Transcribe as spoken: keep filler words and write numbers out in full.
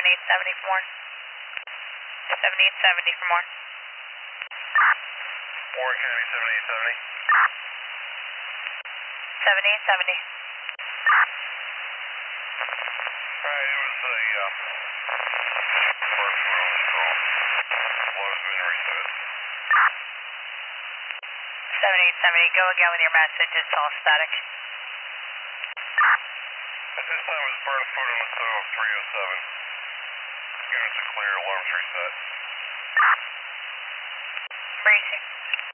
eight seventy for more. seventy-eight seventy for more. Warren County, seventy-eight seventy. seventy-eight seventy. Alright, it was a, uh, first foot on this call. Water's been reset. seventy-eight seventy, go again with your message, it's all static. At this time, it was first foot on the S O of three oh seven. Units are clear, alarms reset. Bracing.